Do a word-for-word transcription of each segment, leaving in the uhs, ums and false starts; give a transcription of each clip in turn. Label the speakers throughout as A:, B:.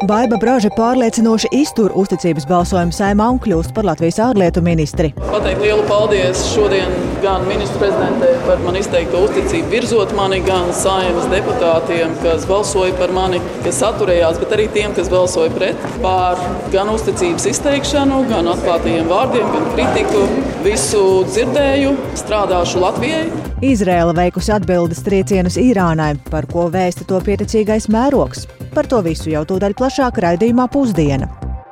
A: Baiba Braža pārliecinoši iztur uzticības balsojumu Saeimā un kļūst par Latvijas ārlietu ministri.
B: Pateikt lielu paldies šodien gan ministru prezidentei par man izteikto uzticību virzot mani, gan Saeimas deputātiem, kas balsoja par mani, kas atturējās, bet arī tiem, kas balsoja pret, par gan uzticības izteikšanu, gan atklātajiem vārdiem, gan kritiku. Visu dzirdēju, strādāšu Latvijai.
A: Izraela veikusi atbildes triecienus Irānai, par ko vēsta to pieticīgais mērogs. Par to visu jau tūdaļ plašāk raidījumā Pusdiena.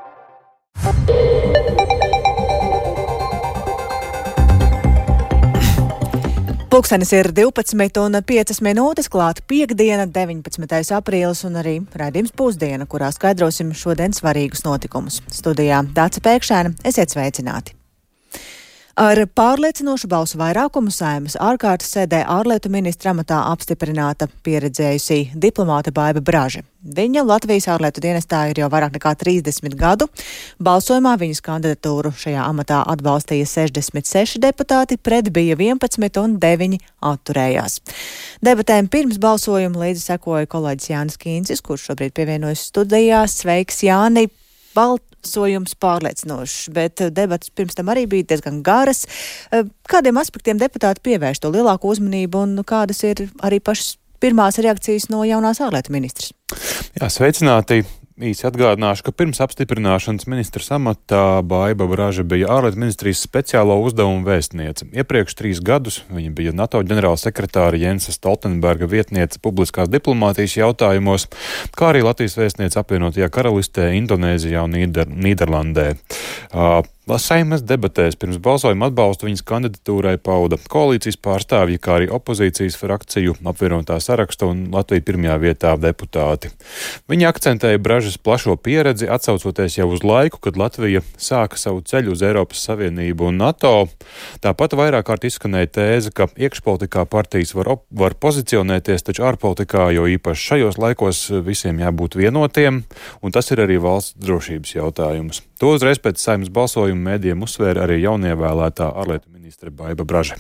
A: Pulkstenis ir divpadsmit un piecas minūtes, klāt piektdiena, deviņpadsmitais aprīlis un arī raidījums Pusdiena, kurā skaidrosim šodien svarīgus notikumus. Studijā Dāca Pēkšēna, esiet sveicināti! Ar pārliecinošu balsu vairākumu Saeimas ārkārtas sēdē ārlietu ministra amatā apstiprināta pieredzējusī diplomāte Baiba Braža. Viņa Latvijas ārlietu dienestā ir jau vairāk nekā trīsdesmit gadu. Balsojumā viņas kandidatūru šajā amatā atbalstīja sešdesmit seši deputāti, pret bija vienpadsmit un deviņi atturējās. Debatēm pirms balsojuma līdzi sekoja kolēģis Jānis Kīncis, kurš šobrīd pievienojas studijā. Sveiks, Jāni! Balsojums pārliecinošs, bet debatas pirms tam arī bija diezgan garas. Kādiem aspektiem deputāti pievērš to lielāku uzmanību un kādas ir arī pašas pirmās reakcijas no jaunās ārlietu ministras?
C: Jā, sveicināti! Īsi atgādināšu, ka pirms apstiprināšanas ministrs amatā Baiba Braža bija ārlietu ministrijas speciālo uzdevumu vēstniece. Iepriekš trīs gadus viņa bija NATO ģenerālsekretāra Jensa Stoltenberga vietniece publiskās diplomātijas jautājumos, kā arī Latvijas vēstniece apvienotajā karalistē, Indonēzijā un Nīder- Nīderlandē. Uh, Saeimas debatēs pirms balsojuma atbalstu viņas kandidatūrai pauda koalīcijas pārstāvji, kā arī opozīcijas frakciju apvienotā saraksta un Latvija pirmajā vietā deputāti. Viņi akcentēja Bražas plašo pieredzi, atsaucoties jau uz laiku, kad Latvija sāka savu ceļu uz Eiropas Savienību un NATO. Tāpat vairāk kārt izskanēja tēze, ka iekšpolitikā partijas var, op- var pozicionēties, taču ārpolitikā, jo īpaši šajos laikos visiem jābūt vienotiem, un tas ir arī valsts drošības jautājums. To uzreiz pēc Saeimas balsojuma mēdījiem uzsvēra arī jaunievēlētā ārlietu ministre Baiba Braža.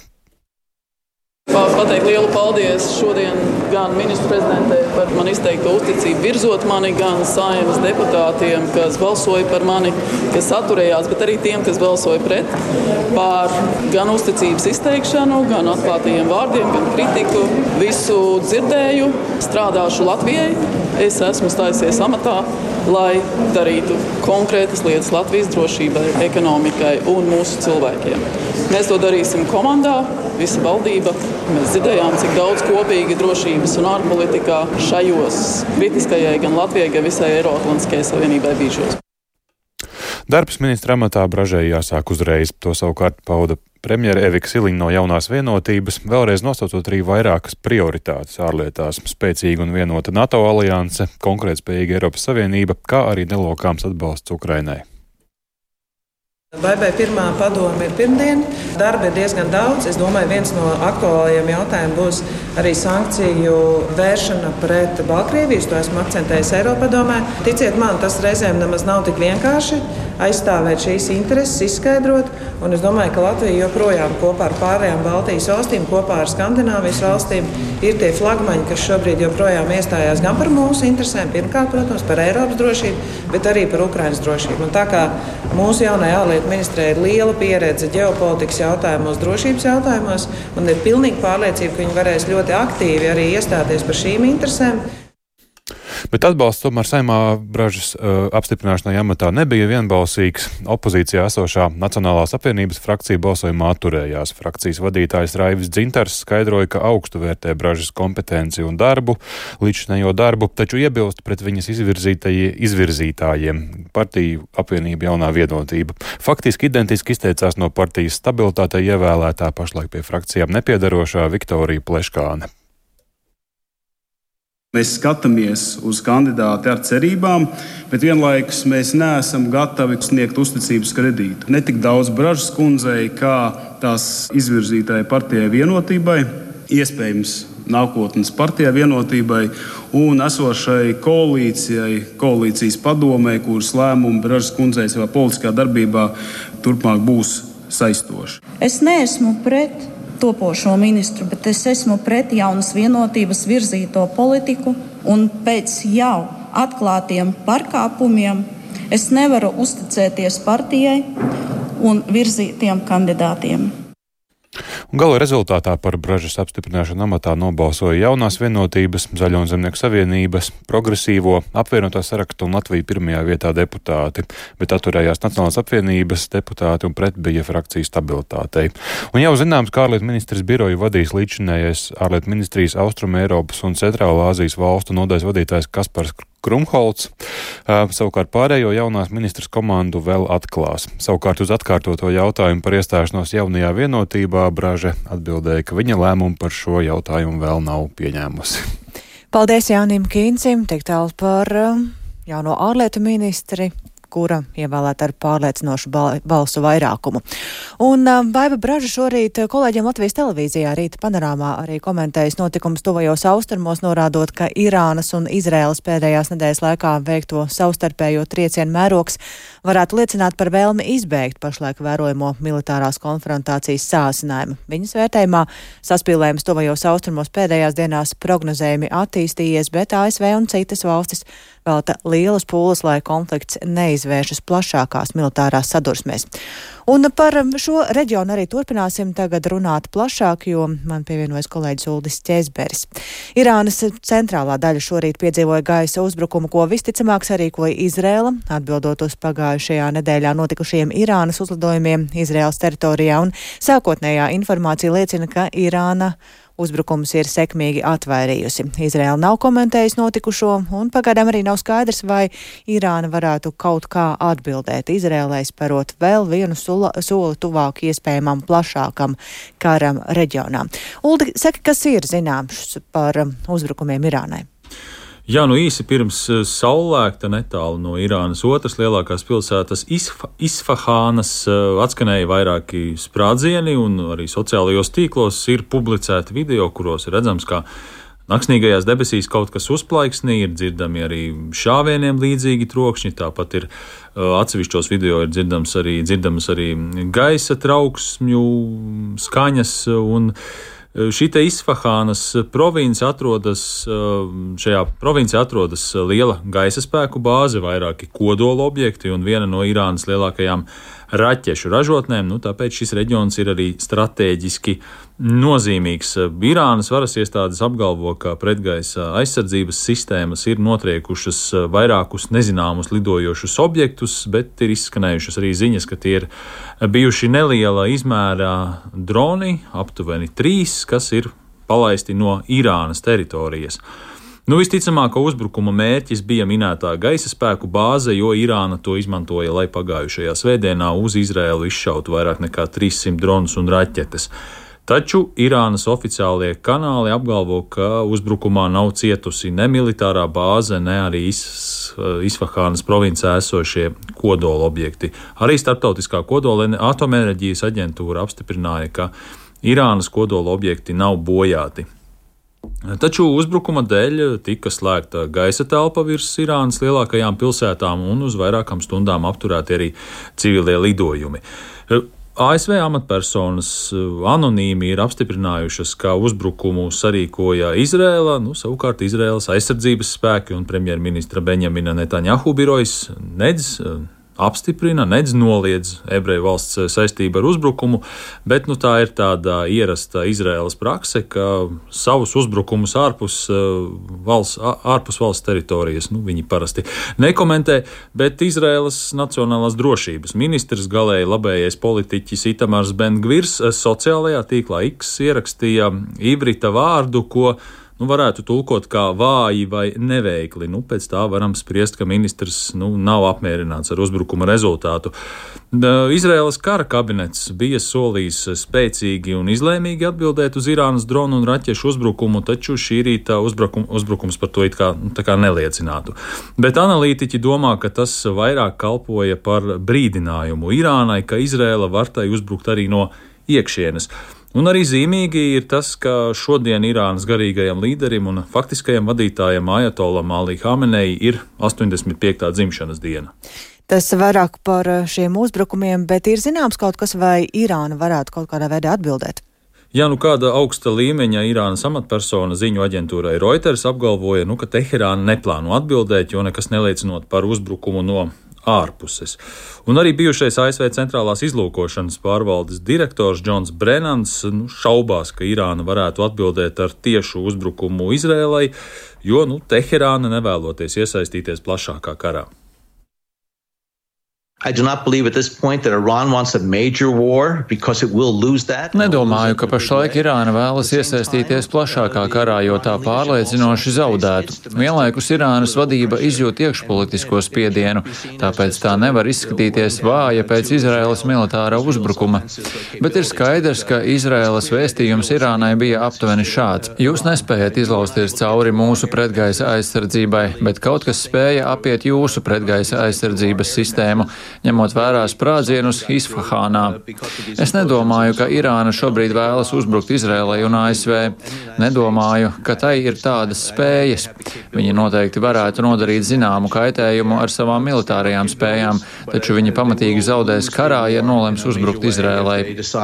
B: Pateikt lielu paldies šodien gan ministru prezidentei par man izteikto uzticību virzot mani, gan Saeimas deputātiem, kas balsoja par mani, kas atturējās, bet arī tiem, kas balsoja pret, par gan uzticības izteikšanu, gan atklātajiem vārdiem, gan kritiku. Visu dzirdēju, strādāšu Latvijai. Es esmu stājusies amatā, lai darītu konkrētas lietas Latvijas drošībai, ekonomikai un mūsu cilvēkiem. Mēs to darīsim komandā, visa valdība. Mēs dzirdējām, cik daudz kopīgi drošības un ārpolitikā šajos kritiskajai gan Latvijai, gan visai Eiroatlantiskajai Savienībai bīžos.
C: Darbs ministra amatā Bražai jāsāk uzreiz. To savukārt pauda premjera Evika Siliņa no Jaunās vienotības, vēlreiz nosaucot arī vairākas prioritātes ārlietās - spēcīga un vienota NATO alianse, konkurētspējīga Eiropas Savienība, kā arī nelokāms atbalsts Ukrainai.
D: Baibai pirmā padome ir pirmdien. Darba ir diezgan daudz. Es domāju, viens no aktuālajiem jautājumiem būs arī sankciju vēršana pret Baltkrieviju. To esmu akcentējis Eiropadomē. Ticiet man, tas reizēm nemaz nav tik vienkārši aizstāvēt šīs intereses, izskaidrot. Un es domāju, ka Latvija joprojām kopā ar pārējām Baltijas valstīm, kopā ar Skandināvijas valstīm ir tie flagmaņi, kas šobrīd joprojām iestājās gan par mūsu interesēm, pirmkārt, protams, par Eiropas drošību, bet arī par Ukrainas drošību. Un tā kā mūsu jaunajā ārlietu ministrē ir liela pieredze ģeopolitikas jautājumos, drošības jautājumos, un ir pilnīgi pārliecība, ka viņi varēs ļoti aktīvi arī iestāties par šīm interesēm.
C: Bet atbalsts tomēr Saeimā Bražas uh, apstiprināšanai amatā nebija vienbalsīgs. Opozīcijā esošā Nacionālās apvienības frakcija balsojumā atturējās. Frakcijas vadītājs Raivis Dzintars skaidroja, ka augstu vērtē Bražas kompetenci un darbu, līdzinējo darbu, taču iebilst pret viņas izvirzītājiem partiju apvienība Jaunā vienotība. Faktiski identiski izteicās no partijas stabilitātei ievēlētā pašlaik pie frakcijām nepiedarošā Viktorija Pleškāne.
E: Mēs skatāmies uz kandidāti ar cerībām, bet vienlaikus mēs neesam gatavi sniegt uzticības kredītu. Ne tik daudz Bražas kundzei, kā tās izvirzītāji partijai vienotībai, iespējams nākotnes partijai vienotībai un esošai koalīcijai, koalīcijas padomē, kuras lēmumi Bražas kundzei savā politiskā darbībā turpmāk būs saistoši.
F: Es neesmu pret topošo ministru, bet es esmu pret Jaunas vienotības virzīto politiku un pēc jau atklātiem pārkāpumiem, es nevaru uzticēties partijai un virzītiem kandidātiem.
C: Gala rezultātā par Bražas apstiprināšanu amatā nobalsoja Jaunās vienotības, Zaļo un Zemnieku savienības, Progresīvo, Apvienotā saraksta un Latvija pirmajā vietā deputāti, bet atturējās Nacionālās apvienības deputāti un pret bija frakciju stabilitātei. Un jau zināms, ka ārlietu ministrs biroju vadīs līdzinājais ārlietu ministrijas Austrum Eiropas un Centrālā Āzijas valstu nodaļas vadītājs Kaspars Krumholts. Uh, savukārt pārējo jaunās ministras komandu vēl atklās. Savukārt uz atkārtoto jautājumu par iestāšanos jaunajā vienotībā Braže atbildēja, ka viņa lēmumu par šo jautājumu vēl nav pieņēmusi.
A: Paldies Jānim Kīncim, tik tālu par uh, jauno ārlietu ministri, kura ievēlēta ar pārliecinošu balsu vairākumu. Un uh, Baiba Braža šorīt kolēģiem Latvijas televīzijā Rīta panorāmā arī komentējas notikumus tuvajos austrumos, norādot, ka Irānas un Izraēlas pēdējās nedēļas laikā veikto savstarpējo triecienu mērogs varētu liecināt par vēlmi izbeigt pašlaik vērojamo militārās konfrontācijas sāsinājumu. Viņas vērtējumā saspīlējums tuvajos austrumos pēdējās dienās prognozējumi attīstījies, bet A S V un citas valstis velta lielas pūles, lai konflikts neizvēršas plašākās militārās sadursmēs. Un par šo reģionu arī turpināsim tagad runāt plašāk, jo man pievienojas kolēģis Uldis Ķēzberis. Irānas centrālā daļa šorīt piedzīvoja gaisa uzbrukumu, ko visticamāk sarīkoja Izraela, atbildot uz pagājušajā nedēļā notikušajiem Irānas uzlidojumiem Izraēlas teritorijā, un sākotnējā informācija liecina, ka Irāna uzbrukums ir sekmīgi atvairījusi. Izraēla nav komentējusi notikušo, un pagaidām arī nav skaidrs, vai Irāna varētu kaut kā atbildēt Izraēlai, sparot vēl vienu sula, soli tuvāk iespējamam plašākam karam reģionā. Uldi, saka, kas ir zināms par uzbrukumiem Irānai?
G: Jā, nu īsi pirms saulēkta netālu no Irānas otras lielākās pilsētas Isfa, Isfahānas atskanēja vairāki sprādzieni, un arī sociālajos tīklos ir publicēti video, kuros ir redzams, kā naksnīgajās debesīs kaut kas uzplaiksnī, ir dzirdami arī šāvieniem līdzīgi trokšņi, tāpat ir atsevišķos video ir dzirdams arī, dzirdamas arī gaisa trauksmju skaņas, un šī te Isfahānas province atrodas, šajā provincē atrodas liela gaisa spēku bāze, vairāki kodola objekti un viena no Irānas lielākajām raķešu ražotnēm, nu tāpēc šis reģions ir arī stratēģiski nozīmīgs. Irānas varas iestādes apgalvo, ka pretgaisa aizsardzības sistēmas ir notriekušas vairākus nezināmus lidojošus objektus, bet ir izskanējušas arī ziņas, ka tie ir bijuši neliela izmērā droni, aptuveni trīs, kas ir palaisti no Irānas teritorijas. Nu, visticamāk, ka uzbrukuma mērķis bija minētā gaisa spēku bāze, jo Irāna to izmantoja, lai pagājušajā svētdienā uz Izraēlu izšautu vairāk nekā trīssimt dronus un raķetes. Taču Irānas oficiālie kanāli apgalvo, ka uzbrukumā nav cietusi ne militārā bāze, ne arī Isfahānas provincē esošie kodola objekti. Arī Starptautiskā kodola atomenerģijas aģentūra apstiprināja, ka Irānas kodola objekti nav bojāti. Taču uzbrukuma dēļ tika slēgta gaisa telpa virs Irānas lielākajām pilsētām un uz vairākām stundām apturēti arī civilie lidojumi. A S V amatpersonas anonīmi ir apstiprinājušas, ka uzbrukumu sarīkoja Izraēla, nu, savukārt Izraēlas aizsardzības spēki un premjerministra Benjamina Netanjahu birojas nedz apstiprina, nedz noliedz ebreju valsts saistību ar uzbrukumu, bet nu, tā ir tāda ierasta Izraēlas prakse, ka savus uzbrukumus ārpus valsts, ārpus valsts teritorijas nu, viņi parasti nekomentē, bet Izraēlas nacionālās drošības ministrs, galēji labējais politiķis Itamars Ben-Gvirs sociālajā tīklā X ierakstīja ivrita vārdu, ko nu, varētu tulkot kā vāji vai neveikli. Nu, pēc tā varam spriest, ka ministrs nu, nav apmierināts ar uzbrukuma rezultātu. Izraēlas kara kabinets bija solījis spēcīgi un izlēmīgi atbildēt uz Irānas dronu un raķešu uzbrukumu, taču šī rīta uzbrukum, uzbrukums par to it kā, tā kā neliecinātu. Bet analītiķi domā, ka tas vairāk kalpoja par brīdinājumu Irānai, ka Izraēla var tai uzbrukt arī no iekšienes. Un arī zīmīgi ir tas, ka šodien Irānas garīgajam līderim un faktiskajam vadītājam Ajatolam Ali Hamenei ir astoņdesmit piektā dzimšanas diena.
A: Tas vairāk par šiem uzbrukumiem, bet ir zināms kaut kas, vai Irāna varētu kaut kādā veidā atbildēt?
G: Ja nu kāda augsta līmeņa Irānas amatpersona ziņu aģentūrai Reuters apgalvoja, nu, ka Teherāna neplāno atbildēt, jo nekas neliecinot par uzbrukumu no ārpuses. Un arī bijušais A S V centrālās izlūkošanas pārvaldes direktors Džons Brennans nu, šaubās, ka Irāna varētu atbildēt ar tiešu uzbrukumu Izrēlai, jo nu, Teherāna nevēloties iesaistīties plašākā karā.
H: Nedomāju, ka pašlaik Irāna vēlas iesaistīties plašākā karā, jo tā pārliecinoši zaudētu. Vienlaikus Irānas vadība izjūt iekšpolitisko spiedienu, tāpēc tā nevar izskatīties vāja pēc Izraēlas militārā uzbrukuma. Bet ir skaidrs, ka Izraēlas vēstījums Irānai bija aptuveni šāds. Jūs nespējat izlausties cauri mūsu pretgaisa aizsardzībai, bet kaut kas spēja apiet jūsu pretgaisa aizsardzības sistēmu, ņemot vērā sprādzienus Isfahānā. Es nedomāju, ka Irāna šobrīd vēlas uzbrukt Izrēlai un A S V. Nedomāju, ka tai ir tādas spējas. Viņi noteikti varētu nodarīt zināmu kaitējumu ar savām militārajām spējām, taču viņi pamatīgi zaudēs karā, ja nolems uzbrukt Izrēlai.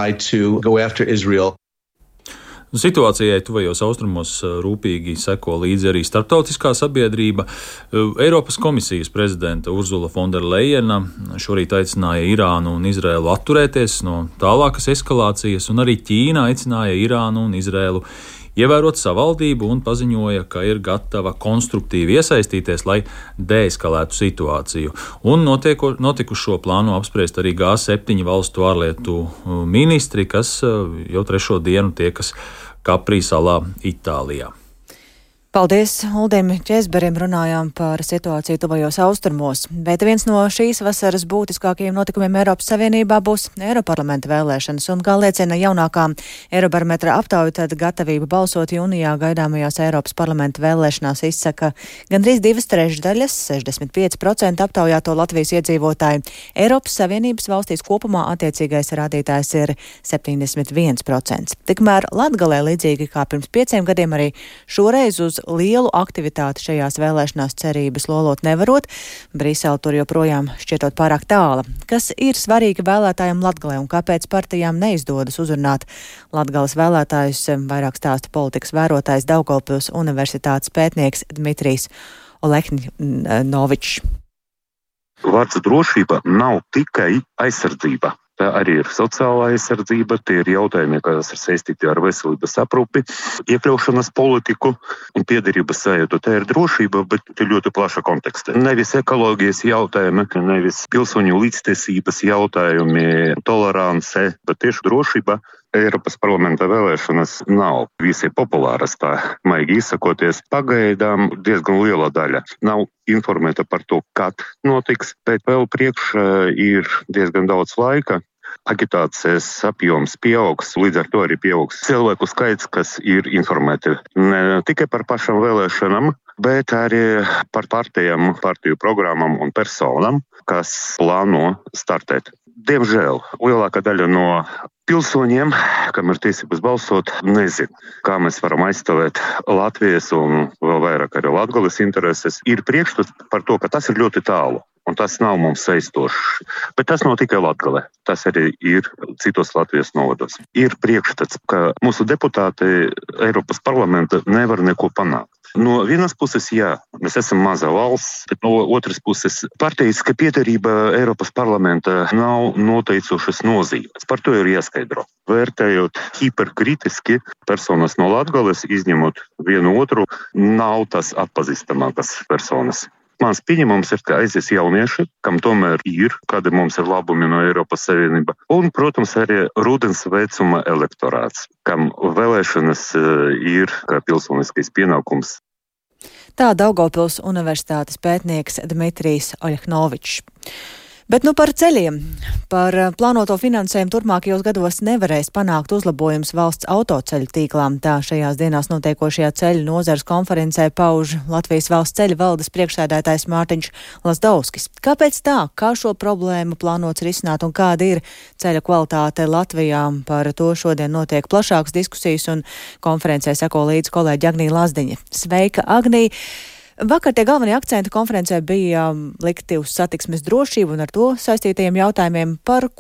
G: Situācijai tuvajos austrumos rūpīgi seko līdzi arī starptautiskā sabiedrība. Eiropas komisijas prezidenta Urzula Fonderlejena šorīt aicināja Irānu un Izrēlu atturēties no tālākas eskalācijas, un arī Ķīna aicināja Irānu un Izrēlu ievērot savaldību un paziņoja, ka ir gatava konstruktīvi iesaistīties, lai deeskalētu situāciju. Un notieko, notikušo plānu apspriest arī G septiņu valstu ārlietu ministri, kas jau trešo dienu tiekas Kaprī salā, Itālijā.
A: Paldies Uldim Česberim, runājām par situāciju tuvajos austrumos, bet viens no šīs vasaras būtiskākajiem notikumiem Eiropas Savienībā būs Eiroparlamenta vēlēšanas, un kā liecina jaunākā Eirobarometra aptauja, tad gatavība balsot jūnijā gaidāmajās Eiropas Parlamenta vēlēšanās izsaka gandrīz divas trešdaļas, sešdesmit pieci procenti aptaujāto Latvijas iedzīvotāju. Eiropas Savienības valstīs kopumā attiecīgais rādītājs ir septiņdesmit viens procents. Tikmēr Latgalē, līdzīgi kā pirms pieciem gadiem, arī šoreiz uz lielu aktivitāti šajās vēlēšanās cerības lolot nevarot. Brisele tur joprojām šķietot pārāk tāla. Kas ir svarīgi vēlētājiem Latgalē un kāpēc partijām neizdodas uzrunāt Latgales vēlētājus, vairāk stāsta politikas vērotājs Daugavpils Universitātes pētnieks Dmitrijs Olehnovičs.
I: Vārds drošība nav tikai aizsardzība. Tā arī ir sociālā aizsardzība, tie ir jautājumi, kas ir saistīti ar veselības aprūpi, iekļaušanas politiku un piederības sajūtu. Tā ir drošība, bet ļoti plaša konteksta. Nevis ekoloģijas jautājumi, nevis pilsoņu līdztiesības jautājumi, tolerance, bet tieši drošība. Eiropas parlamenta vēlēšanas nav visai populāras, tā maigi izsakoties. Pagaidām diezgan liela daļa nav informēta par to, kad notiks, bet vēl priekš ir diezgan daudz laika. Agitācijas apjoms pieaugs, līdz ar to arī pieaugs cilvēku skaits, kas ir informēti ne tikai par pašām vēlēšanām, bet arī par partijām, partiju programmām un personām, kas plāno startēt. Diemžēl lielākā daļa no pilsoņiem, kam ir tiesības balsot, nezin, kā mēs varam aizstāvēt Latvijas un vēl vairāk arī Latgales intereses. Ir priekšstats par to, ka tas ir ļoti tālu. Un tas nav mums saistošs. Bet tas nav tikai Latgalē. Tas arī ir citos Latvijas novados. Ir priekšstats, ka mūsu deputāti Eiropas parlamenta nevar neko panākt. No vienas puses, jā, mēs esam maza valsts, bet no otras puses partijiska piederība Eiropas parlamenta nav noteicošas nozīmes. Par to ir jāskaidro. Vērtējot hiperkritiski personas no Latgales, izņemot vienu otru, nav tas atpazīstamākas personas. Mans pieņemums ir, ka aizies jaunieši, kam tomēr ir, kādi mums ir labumi no Eiropas Savienība, un, protams, arī rudens vecuma elektorāts, kam vēlēšanas ir kā pilsoniskais pienākums.
A: Tā Daugavpils Universitātes pētnieks Dmitrijs Olehnovičs. Bet nu par ceļiem. Par plānoto finansējumu turpmākajos gados nevarēs panākt uzlabojums valsts autoceļu tīklām. Tā šajās dienās notiekošajā ceļu nozares konferencē pauž Latvijas valsts ceļu valdes priekšsēdētājs Mārtiņš Lazdauskis. Kāpēc tā? Kā šo problēmu plānots risināt un kāda ir ceļa kvalitāte Latvijā? Par to šodien notiek plašākas diskusijas un konferencē seko līdz kolēģi Agnija Lazdiņa. Sveika, Agnija! Vakar tie galvenie akcenti konferencē bija likti uz satiksmes drošību un ar to saistītajiem jautājumiem, par ko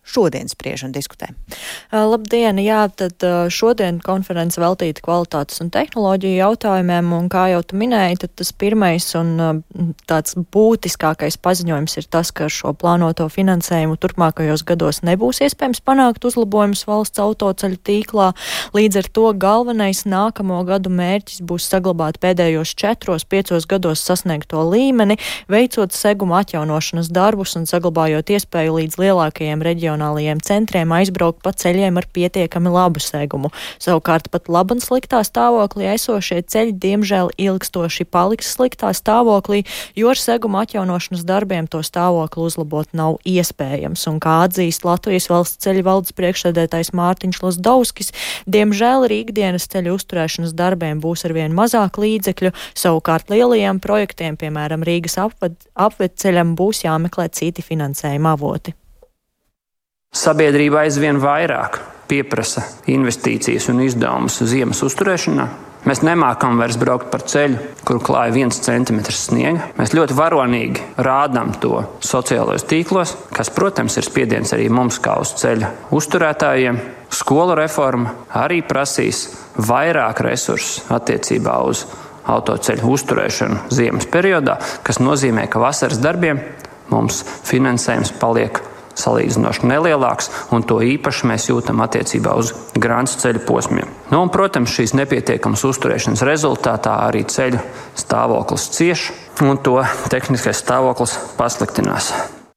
A: šodien spriež un diskutē.
J: Labdien, jā, tad šodien konference veltīta kvalitātes un tehnoloģiju jautājumiem, un kā jau tu minēji, tad tas pirmais un tāds būtiskākais paziņojums ir tas, ka šo plānoto finansējumu turpmākajos gados nebūs iespējams panākt uzlabojumus valsts autoceļu tīklā. Līdz ar to galvenais nākamo gadu mērķis būs saglabāt pēdējos četros, piecos gados sasniegto līmeni, veicot seguma atjaunošanas darbus un saglabājot iespēju līdz lielākajiem reģionālajiem centriem aizbraukt pa ceļiem ar pietiekami labu segumu. Savukārt pat labi un sliktā stāvoklī esošie ceļi diemžēl ilgstoši paliks sliktā stāvoklī, jo ar seguma atjaunošanas darbiem to stāvokli uzlabot nav iespējams. Un kā atzīst Latvijas valsts ceļu valdes priekšsēdētājs Mārtiņš Lazdauskis, diemžēl ar ikdienas ceļu uzturēšanas darbiem būs arvien mazāk līdzekļu, savukārt lielajiem projektiem, piemēram Rīgas apved, apvedceļam, būs jāmeklē citi finansējuma avoti.
K: Sabiedrība aizvien vairāk pieprasa investīcijas un izdevumus ziemas uzturēšanā. Mēs nemākam vairs braukt par ceļu, kuru klāja viens centimetrs sniega. Mēs ļoti varonīgi rādām to sociālajos tīklos, kas, protams, ir spiediens arī mums kā uz ceļa uzturētājiem. Skolu reforma arī prasīs vairāk resursus attiecībā uz autoceļu uzturēšanu ziemas periodā, kas nozīmē, ka vasaras darbiem mums finansējums paliek salīdzinoši nelielāks, un to īpaši mēs jūtam attiecībā uz grāns ceļu posmiem. Nu, un, protams, šīs nepietiekamas uzturēšanas rezultātā arī ceļu stāvoklis cieš, un to tehniskais stāvoklis pasliktinās.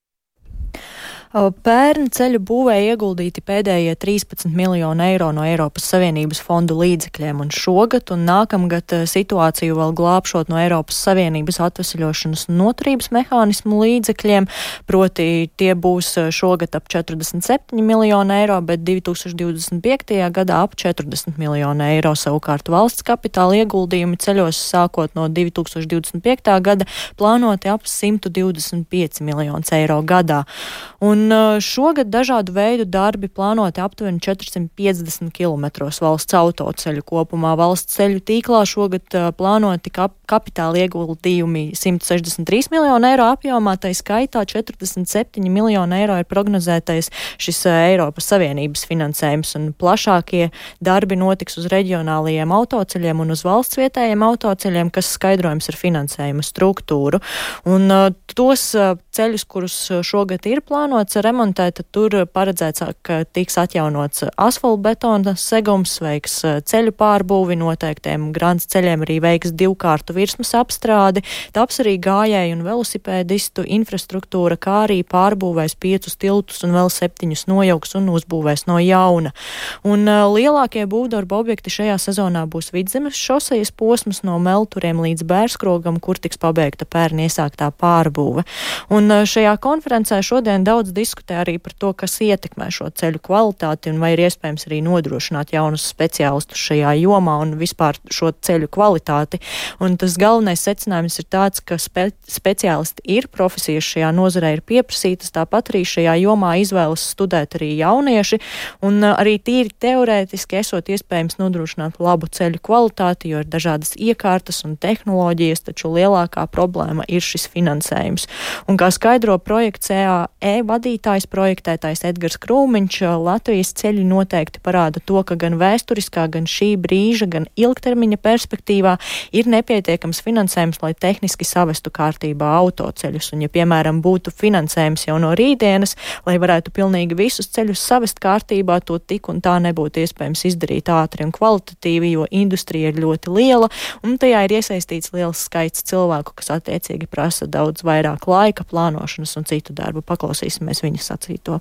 J: Pērn ceļu būvē ieguldīti pēdējie trīspadsmit miljoni eiro no Eiropas Savienības fondu līdzekļiem, un šogad un nākamgad situāciju vēl glābšot no Eiropas Savienības atvesļošanas un noturības mehānismu līdzekļiem, proti tie būs šogad ap četrdesmit septiņi miljoni eiro, bet divi tūkstoši divdesmit piektajā gadā ap četrdesmit miljoni eiro. Savukārt valsts kapitāla ieguldījumi ceļos sākot no divi tūkstoši divdesmit piektā gada plānoti ap simt divdesmit pieci miljonus eiro gadā. Un Un šogad dažādu veidu darbi plānoti aptuveni četrsimt piecdesmit kilometros valsts autoceļu kopumā. Valsts ceļu tīklā šogad plānoti kap kapitāla ieguldījumi simt sešdesmit trīs miljoni eiro apjomā, tai skaitā četrdesmit septiņi miljoni eiro ir prognozētais šis Eiropas Savienības finansējums, un plašākie darbi notiks uz reģionālajiem autoceļiem un uz valsts vietējiem autoceļiem, kas skaidrojums ar finansējuma struktūru. Un tos ceļus, kurus šogad ir plānoti remontēt, tad tur paredzēts, ka tiks atjaunots asfaltbetona segums, veiks ceļu pārbūvi, noteiktiem grāns ceļiem arī veiks divkārtu virsmas apstrādi, taps arī gājēju un velosipēdistu infrastruktūra, kā arī pārbūvēs piecus tiltus un vēl septiņus nojauks un uzbūvēs no jauna. Un uh, lielākie būvdarba objekti šajā sezonā būs Vidzemes šosejas posms no Melturiem līdz Bērskrogam, kur tiks pabeigta pērn iesāktā pārbūve. Un uh, šajā konferencē šodien daudz diskutē arī par to, kas ietekmē šo ceļu kvalitāti un vai ir iespējams arī nodrošināt jaunus speciālistus šajā jomā un vispār šo ceļu kvalitāti. Un tas galvenais secinājums ir tāds, ka spe speciālisti ir, profesijas šajā nozarē ir pieprasītas, tāpat arī šajā jomā izvēlas studēt arī jaunieši, un arī tīri teorētiski esot iespējams nodrošināt labu ceļu kvalitāti, jo ir dažādas iekārtas un tehnoloģijas, taču lielākā problēma ir šis finansējums. Un kā skaidro projekts E A E vadītājs, projektētājs Edgars Krūmiņš, Latvijas ceļi noteikti parāda to, ka gan vēsturiskā, gan šī brīža, gan ilgtermiņa perspektīvā ir nepietiekams finansējums, lai tehniski savestu kārtībā autoceļus. Un ja, piemēram, būtu finansējums jau no rītdienas, lai varētu pilnīgi visus ceļus savest kārtībā, to tik un tā nebūtu iespējams izdarīt ātri un kvalitatīvi, jo industrija ir ļoti liela, un tajā ir iesaistīts liels skaits cilvēku, kas attiecīgi prasa daudz vairāk laika, plānošanas un citu darbu. Paklausīsimies viņa sacīto.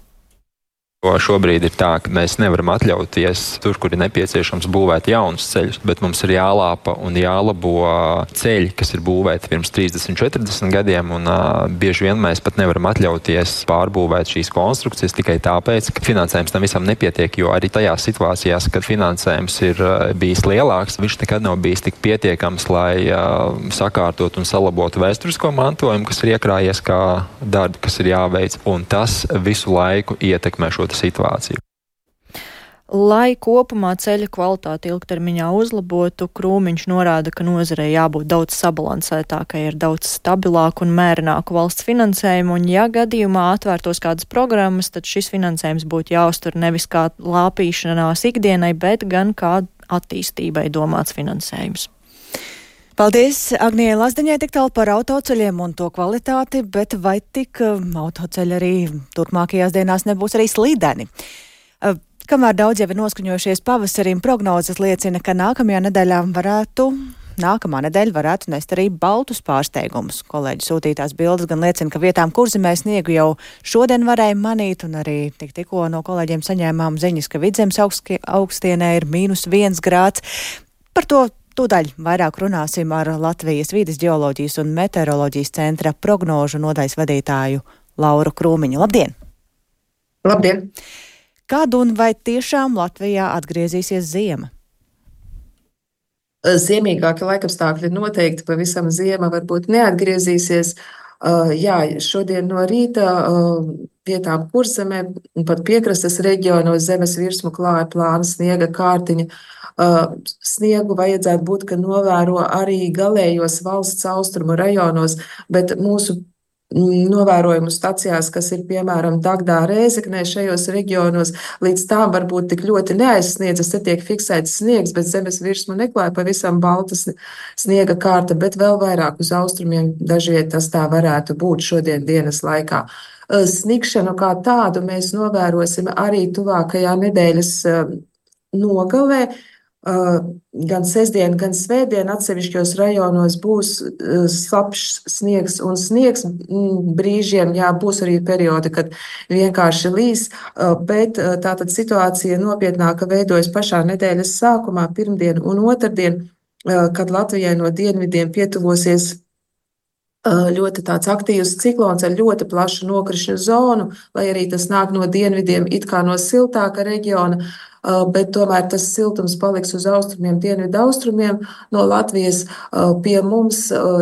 L: Šobrīd ir tā, ka mēs nevaram atļauties tur, kur ir nepieciešams būvēt jaunus ceļus, bet mums ir jālāpa un jālabo ceļi, kas ir būvēti pirms trīsdesmit, četrdesmit gadiem, un uh, bieži vien mēs pat nevaram atļauties pārbūvēt šīs konstrukcijas tikai tāpēc, ka finansējums tam visam nepietiek, jo arī tajās situācijās, kad finansējums ir uh, bijis lielāks, viņš nekad nav bijis tik pietiekams, lai uh, sakārtot un salabotu vēsturisko mantojumu, kas ir iekrājies kā darbi, kas ir jāveic, un tas visu laiku ietekmē šo situāciju.
J: Lai kopumā ceļa kvalitāti ilgtermiņā uzlabotu, Krūmiņš norāda, ka nozarei jābūt daudz sabalansētākai, ir daudz stabilāku un mērināku valsts finansējumu, un ja gadījumā atvērtos kādas programmas, tad šis finansējums būtu jāuztur nevis kā lāpīšanās ikdienai, bet gan kā attīstībai domāts finansējums.
A: Paldies Agnijai Lazdiņai tik tālu par autoceļiem un to kvalitāti, bet vai tik autoceļi arī turpmākajās dienās nebūs arī slīdeni? Kamēr daudz jau ir noskaņojušies pavasarim, prognozes liecina, ka nākamajā nedēļā varētu, nākamā nedēļa varētu nest arī baltus pārsteigumus. Kolēģi sūtītās bildes gan liecina, ka vietām Kurzemē sniegu jau šodien varēja manīt, un arī tik tikko no kolēģiem saņēmām ziņas, ka Vidzemes augstienē ir mīnus viens grāds. Par to tūdaļ vairāk runāsim ar Latvijas vides ģeoloģijas un meteoroloģijas centra prognožu nodaļas vadītāju Lauru Krūmiņu. Labdien!
M: Labdien!
A: Kad un vai tiešām Latvijā atgriezīsies ziema?
M: Ziemīgāki laikapstākļi noteikti, pavisam ziema varbūt neatgriezīsies. Uh, jā, šodien no rīta uh, vietām Kurzemē un pat piekrastes reģionos zemes virsmu klāja plāna sniega kārtiņa. Uh, sniegu vajadzētu būt, ka novēro arī galējos valsts austrumu rajonos, bet mūsu novērojumu stacijās, kas ir piemēram Dagdā, Rēzeknē, šajos reģionos, līdz tām varbūt tik ļoti neaizsniedzas, te tiek fiksēts sniegs, bet zemes virsmu neklāja pavisam balta sniega kārta, bet vēl vairāk uz austrumiem dažviet tas tā varētu būt šodien dienas laikā. Snikšanu kā tādu mēs novērosim arī tuvākajā nedēļas nogalē. Gan sestdien, gan svētdien atsevišķos rajonos būs slapjš sniegs un sniegs brīžiem, jā, būs arī periodi, kad vienkārši līs, bet tātad situācija nopietnāka veidojas pašā nedēļas sākumā, pirmdien un otrdien, kad Latvijai no dienvidiem pietuvosies ļoti tāds aktīvs ciklons ar ļoti plašu nokrišņu zonu, lai arī tas nāk no dienvidiem it kā no siltāka reģiona, bet tomēr tas siltums paliks uz austrumiem, dienvidu austrumiem no Latvijas. Pie mums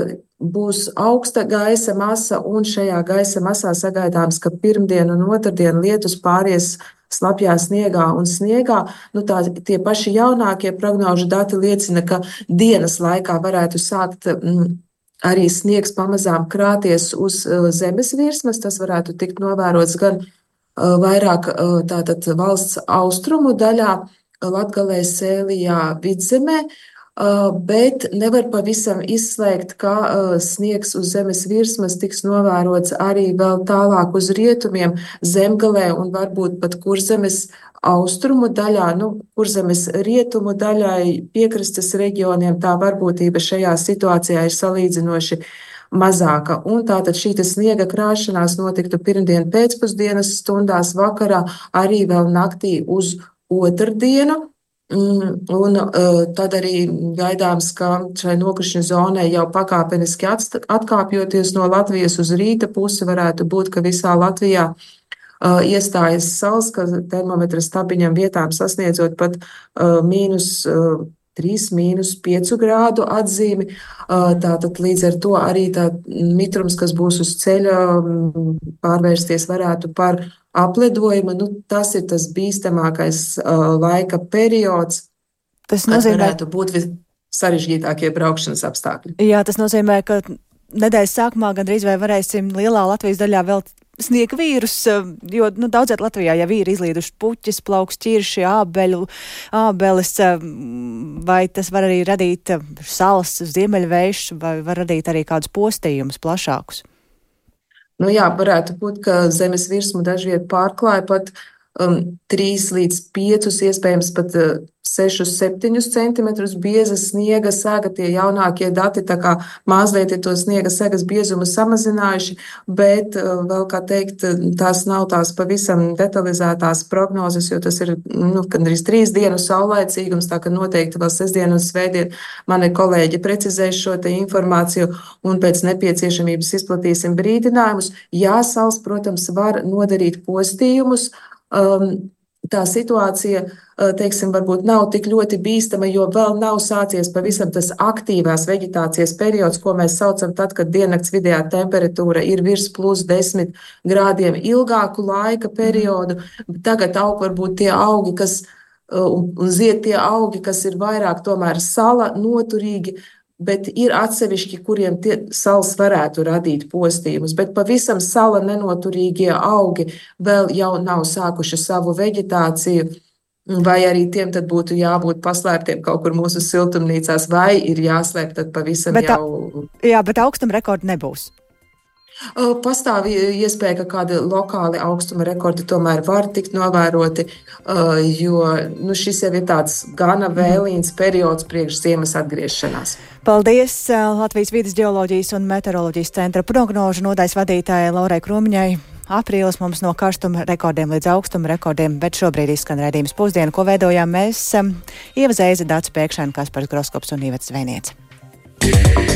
M: būs augsta gaisa masa, un šajā gaisa masā sagaidāms, ka pirmdien un otrdien lietus pāries slapjā sniegā un sniegā. Nu, tā, tie paši jaunākie prognožu dati liecina, ka dienas laikā varētu sākt mm, arī sniegs pamazām krāties uz uh, zemes virsmas. Tas varētu tikt novērots gan uh, vairāk uh, tātad valsts austrumu daļā, Latgalē, Sēlijā, Vidzemē, uh, bet nevar pavisam izslēgt, ka uh, sniegs uz zemes virsmas tiks novērots arī vēl tālāk uz rietumiem, Zemgalē un varbūt pat Kurzemes austrumu daļā, nu, Kurzemes rietumu daļai, piekrastes reģioniem, tā varbūtība šajā situācijā ir salīdzinoši mazāka. Un tātad šī sniega krāšanās notiktu pirmdien pēcpusdienas stundās, vakarā, arī vēl naktī uz otrdienu. Un tad arī gaidāms, ka šai nokrišņu zonai jau pakāpeniski atkāpjoties no Latvijas uz rīta pusi, varētu būt, ka visā Latvijā Uh, iestājas sals, ka termometra stabiņam vietām sasniedzot pat uh, mīnus uh, trīs, mīnus piecu grādu atzīmi. Uh, tātad līdz ar to arī tā mitrums, kas būs uz ceļa, um, pārvērsties varētu par apledojumu. Nu, tas ir tas bīstamākais uh, laika periods,
A: tas nozīmē,
M: kad varētu būt sarežģītākie braukšanas apstākļi.
A: Jā, tas nozīmē, ka nedēļas sākumā gandrīz vai varēsim lielā Latvijas daļā vēl sniega vīrus, jo nu, daudzēt Latvijā jau ir izlīduši puķis, plauks, ķirši, ābeļu, ābeles, vai tas var arī radīt salas, ziemeļvējš, vai var radīt arī kādus postījumus plašākus?
M: Nu jā, varētu būt, ka zemes virsmu dažviet pārklāja pat um, trīs līdz piecus, iespējams pat uh, sešus, septiņus centimetrus bieza sniega sega. Tie jaunākie dati tā kā mazliet ir to sniega segas biezumu samazinājuši, bet uh, vēl, kā teikt, tās nav tās pavisam detalizētās prognozes, jo tas ir, nu, gandrīz trīs dienu saulaicīgums, tā ka noteikti vēl sestdien un svētdien mani kolēģi precizēs šo te informāciju un pēc nepieciešamības izplatīsim brīdinājumus. Jā, sals, protams, var nodarīt postījumus. Um, Tā situācija, teiksim, varbūt nav tik ļoti bīstama, jo vēl nav sācies pavisam tas aktīvās veģetācijas periods, ko mēs saucam tad, kad diennakts vidējā temperatūra ir virs plus desmit grādiem ilgāku laika periodu. Tagad aug varbūt tie augi, kas un, un zied tie augi, kas ir vairāk tomēr sala noturīgi, bet ir atsevišķi, kuriem tie salas varētu radīt postījumus, bet pavisam sala nenoturīgie augi vēl jau nav sākuši savu veģetāciju, vai arī tiem tad būtu jābūt paslēptiem kaut kur mūsu siltumnīcās, vai ir jāslēp tad pavisam
A: bet tā,
M: jau...
A: Jā, bet augstuma rekordi nebūs.
M: Pastāv iespēja, ka kādi lokāli augstuma rekordi tomēr var tikt novēroti, jo nu, šis jau ir tāds gana vēlīns periods priekš ziemas atgriešanās.
A: Paldies Latvijas vides ģeoloģijas un meteoroloģijas centra prognožu nodaļas vadītājai Laurai Krūmiņai. Aprīlis mums no karstuma rekordiem līdz augstuma rekordiem, bet šobrīd izskan raidījums Pusdiena, ko veidojām mēs Ieva Zēze, Dācis Pēkšēns, Kaspars Groskops un Iveta Zvejniece.